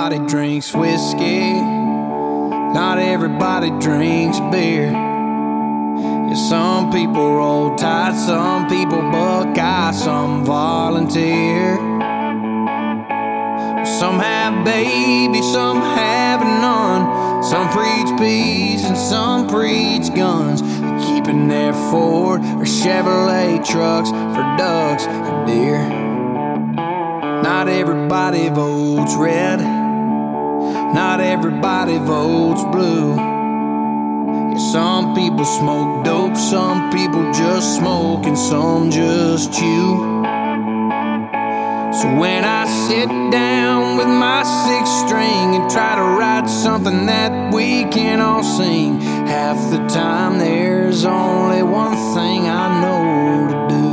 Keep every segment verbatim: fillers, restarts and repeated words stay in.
everybody drinks whiskey. Not everybody drinks beer. Yeah, some people roll tide, some people buckeye, some volunteer. Some have babies, some have none. Some preach peace and some preach guns. Keeping their Ford or Chevrolet trucks for ducks or deer. Not everybody votes red. Not everybody votes blue. Yeah, some people smoke dope, some people just smoke, and some just chew. So when I sit down with my sixth string and try to write something that we can all sing, half the time there's only one thing I know to do.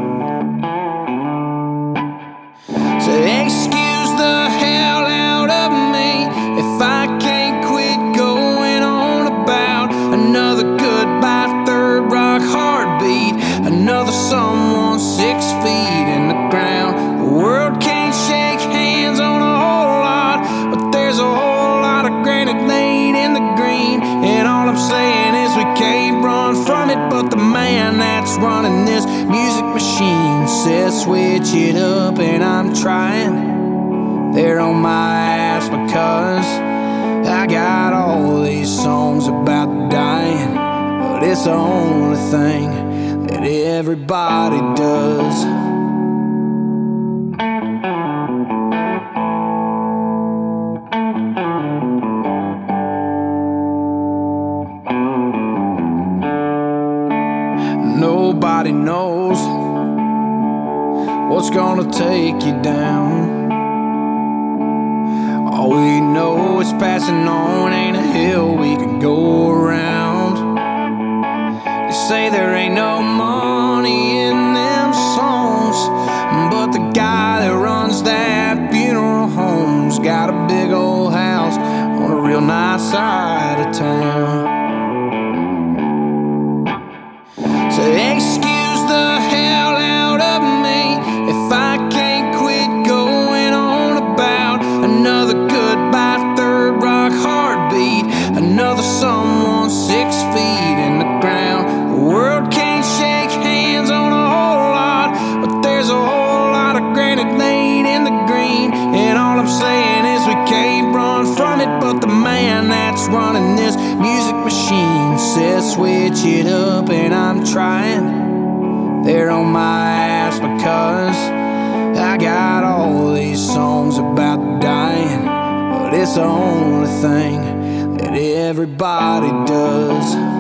So excuse the hell out of me if I can't quit going on about another goodbye, third rock heartbeat, another someone six feet in the ground. The world can't shake hands on a whole lot, but there's a whole lot of granite laid in the green. And all I'm saying is we can't run from it, but the man that's running this music machine says switch it up, and I'm trying. They're on my ass because I got all these songs about dying, but it's the only thing that everybody does. Nobody knows what's gonna take you down. All we know is passing on ain't a hill we can go around. They say there ain't no money in them songs, but the guy that runs that funeral home's got a big old house on a real nice side of town. So excuse the hell out of me if I can't quit going on about another goodbye, third rock heartbeat, another someone six feet in the ground. The world can't shake hands on a whole lot, but there's a whole lot of granite laid in the green. And all I'm saying is we can't run from it, but the man that's running this music machine says switch it up, and I'm trying. They're on my ass because I got all these songs about dying, but it's the only thing that everybody does.